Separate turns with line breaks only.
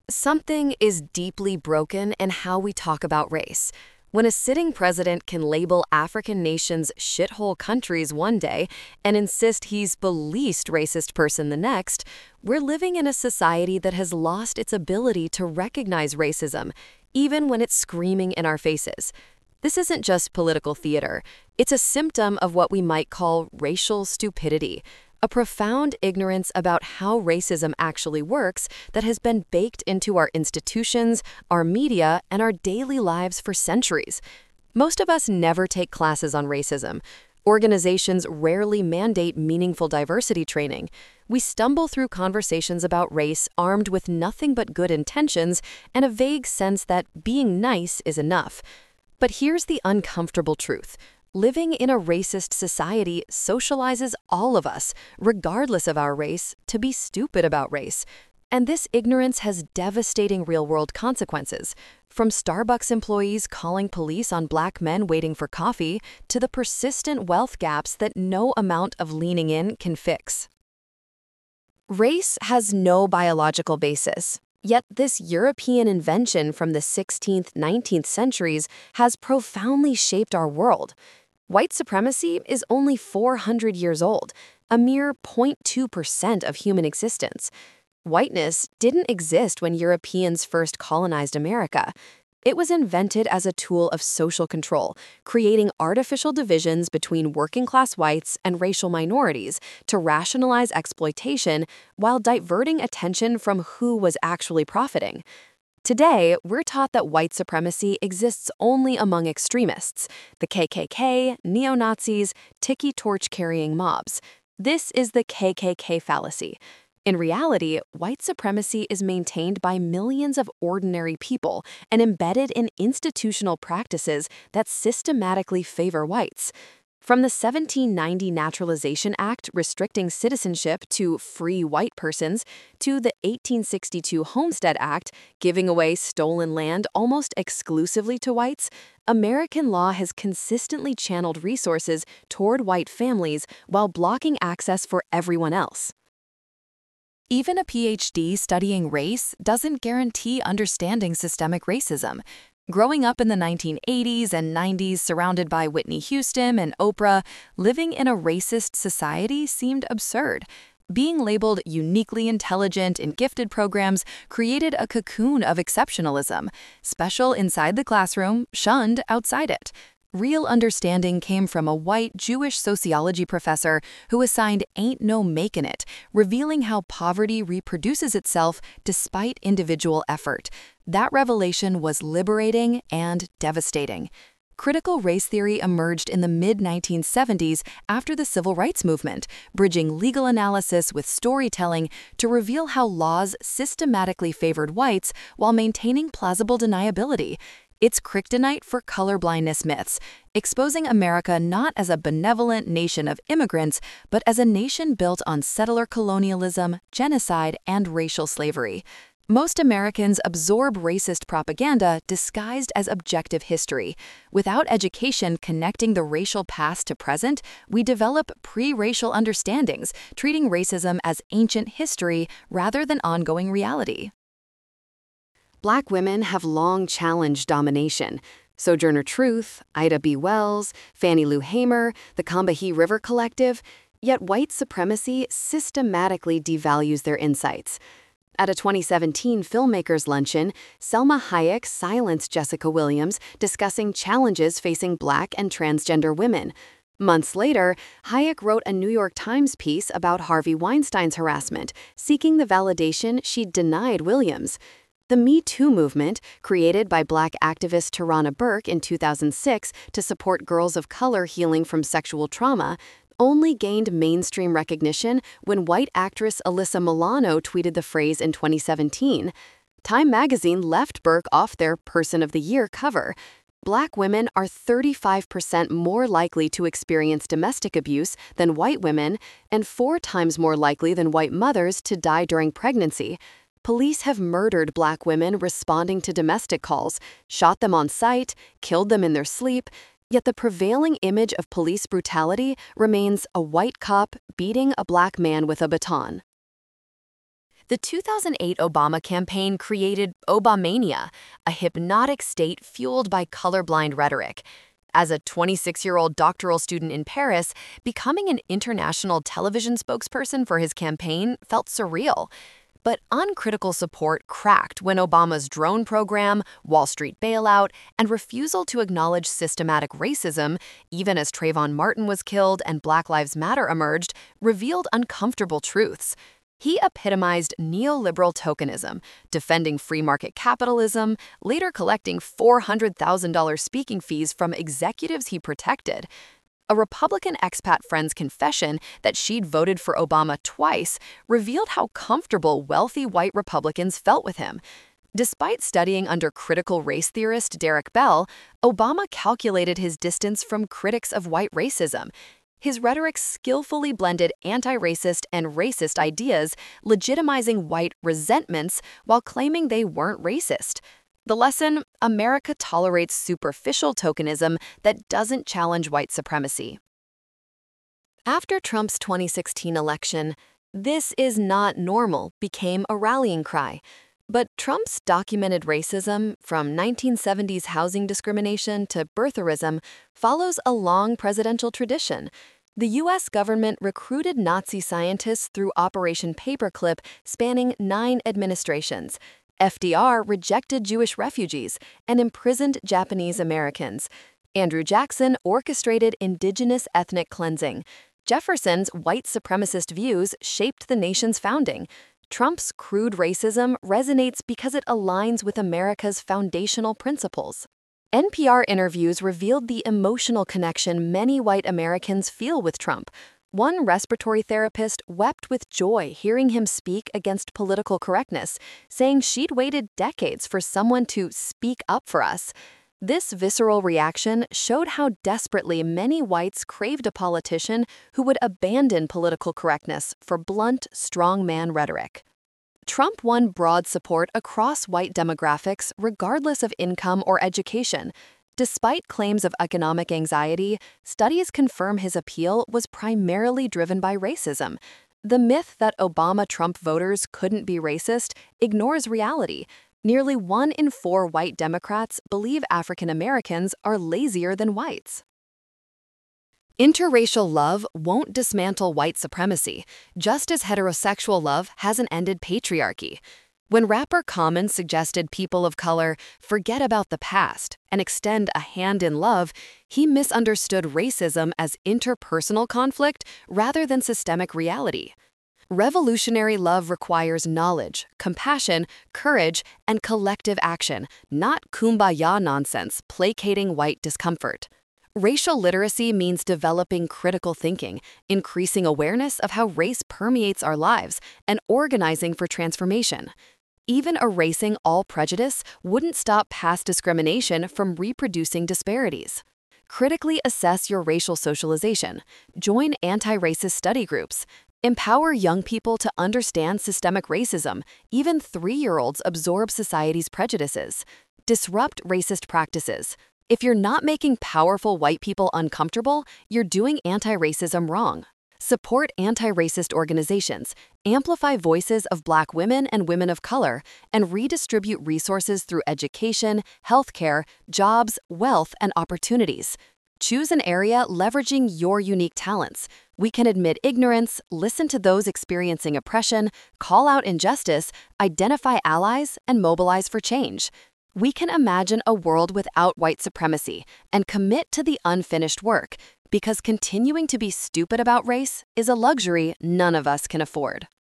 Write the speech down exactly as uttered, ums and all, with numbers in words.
Something is deeply broken in how we talk about race. When a sitting president can label African nations shithole countries one day and insist he's the least racist person the next, we're living in a society that has lost its ability to recognize racism, even when it's screaming in our faces. This isn't just political theater. It's a symptom of what we might call racial stupidity, a profound ignorance about how racism actually works that has been baked into our institutions, our media, and our daily lives for centuries. Most of us never take classes on racism. Organizations rarely mandate meaningful diversity training. We stumble through conversations about race armed with nothing but good intentions and a vague sense that being nice is enough. But here's the uncomfortable truth. Living in a racist society socializes all of us, regardless of our race, to be stupid about race. And this ignorance has devastating real-world consequences, from Starbucks employees calling police on black men waiting for coffee to the persistent wealth gaps that no amount of leaning in can fix. Race has no biological basis. Yet this European invention from the sixteenth, nineteenth centuries has profoundly shaped our world. White supremacy is only four hundred years old, a mere zero point two percent of human existence. Whiteness didn't exist when Europeans first colonized America. It was invented as a tool of social control, creating artificial divisions between working-class whites and racial minorities to rationalize exploitation while diverting attention from who was actually profiting. Today, we're taught that white supremacy exists only among extremists, the K K K, neo-Nazis, tiki torch-carrying mobs. This is the K K K fallacy. In reality, white supremacy is maintained by millions of ordinary people and embedded in institutional practices that systematically favor whites. From the seventeen ninety Naturalization Act restricting citizenship to free white persons, to the eighteen sixty-two Homestead Act giving away stolen land almost exclusively to whites, American law has consistently channeled resources toward white families while blocking access for everyone else. Even a P H D studying race doesn't guarantee understanding systemic racism. Growing up in the nineteen eighties and nineties surrounded by Whitney Houston and Oprah, living in a racist society seemed absurd. Being labeled uniquely intelligent in gifted programs created a cocoon of exceptionalism, special inside the classroom, shunned outside it. Real understanding came from a white Jewish sociology professor who assigned "ain't no making it," revealing how poverty reproduces itself despite individual effort. That revelation was liberating and devastating. Critical race theory emerged in the mid nineteen seventies after the Civil Rights Movement, bridging legal analysis with storytelling to reveal how laws systematically favored whites while maintaining plausible deniability. It's kryptonite for colorblindness myths, exposing America not as a benevolent nation of immigrants, but as a nation built on settler colonialism, genocide, and racial slavery. Most Americans absorb racist propaganda disguised as objective history. Without education connecting the racial past to present, we develop pre-racial understandings, treating racism as ancient history rather than ongoing reality. Black women have long challenged domination. Sojourner Truth, Ida B. Wells, Fannie Lou Hamer, the Combahee River Collective, yet white supremacy systematically devalues their insights. At a twenty seventeen Filmmakers Luncheon, Selma Hayek silenced Jessica Williams discussing challenges facing Black and transgender women. Months later, Hayek wrote a New York Times piece about Harvey Weinstein's harassment, seeking the validation she'd denied Williams. The Me Too movement, created by Black activist Tarana Burke in two thousand six to support girls of color healing from sexual trauma, only gained mainstream recognition when white actress Alyssa Milano tweeted the phrase in twenty seventeen. Time magazine left Burke off their Person of the Year cover. Black women are thirty-five percent more likely to experience domestic abuse than white women, and four times more likely than white mothers to die during pregnancy. Police have murdered Black women responding to domestic calls, shot them on sight, killed them in their sleep, yet the prevailing image of police brutality remains a white cop beating a Black man with a baton. The two thousand eight Obama campaign created Obamania, a hypnotic state fueled by colorblind rhetoric. As a twenty-six-year-old doctoral student in Paris, becoming an international television spokesperson for his campaign felt surreal. But uncritical support cracked when Obama's drone program, Wall Street bailout, and refusal to acknowledge systematic racism, even as Trayvon Martin was killed and Black Lives Matter emerged, revealed uncomfortable truths. He epitomized neoliberal tokenism, defending free market capitalism, later collecting four hundred thousand dollars speaking fees from executives he protected. A Republican expat friend's confession that she'd voted for Obama twice revealed how comfortable wealthy white Republicans felt with him. Despite studying under critical race theorist Derek Bell, Obama calculated his distance from critics of white racism. His rhetoric skillfully blended anti-racist and racist ideas, legitimizing white resentments while claiming they weren't racist. The lesson: America tolerates superficial tokenism that doesn't challenge white supremacy. After Trump's twenty sixteen election, "This is not normal" became a rallying cry. But Trump's documented racism, from nineteen seventies housing discrimination to birtherism, follows a long presidential tradition. The U S government recruited Nazi scientists through Operation Paperclip, spanning nine administrations. F D R rejected Jewish refugees and imprisoned Japanese Americans. Andrew Jackson orchestrated indigenous ethnic cleansing. Jefferson's white supremacist views shaped the nation's founding. Trump's crude racism resonates because it aligns with America's foundational principles. N P R interviews revealed the emotional connection many white Americans feel with Trump. One respiratory therapist wept with joy hearing him speak against political correctness, saying she'd waited decades for someone to speak up for us. This visceral reaction showed how desperately many whites craved a politician who would abandon political correctness for blunt, strongman rhetoric. Trump won broad support across white demographics regardless of income or education. Despite claims of economic anxiety, studies confirm his appeal was primarily driven by racism. The myth that Obama-Trump voters couldn't be racist ignores reality. Nearly one in four white Democrats believe African Americans are lazier than whites. Interracial love won't dismantle white supremacy, just as heterosexual love hasn't ended patriarchy. When rapper Common suggested people of color forget about the past and extend a hand in love, he misunderstood racism as interpersonal conflict rather than systemic reality. Revolutionary love requires knowledge, compassion, courage, and collective action, not kumbaya nonsense placating white discomfort. Racial literacy means developing critical thinking, increasing awareness of how race permeates our lives, and organizing for transformation. Even erasing all prejudice wouldn't stop past discrimination from reproducing disparities. Critically assess your racial socialization. Join anti-racist study groups. Empower young people to understand systemic racism. Even three-year-olds absorb society's prejudices. Disrupt racist practices. If you're not making powerful white people uncomfortable, you're doing anti-racism wrong. Support anti-racist organizations, amplify voices of Black women and women of color, and redistribute resources through education, healthcare, jobs, wealth, and opportunities. Choose an area leveraging your unique talents. We can admit ignorance, listen to those experiencing oppression, call out injustice, identify allies, and mobilize for change. We can imagine a world without white supremacy and commit to the unfinished work, because continuing to be stupid about race is a luxury none of us can afford.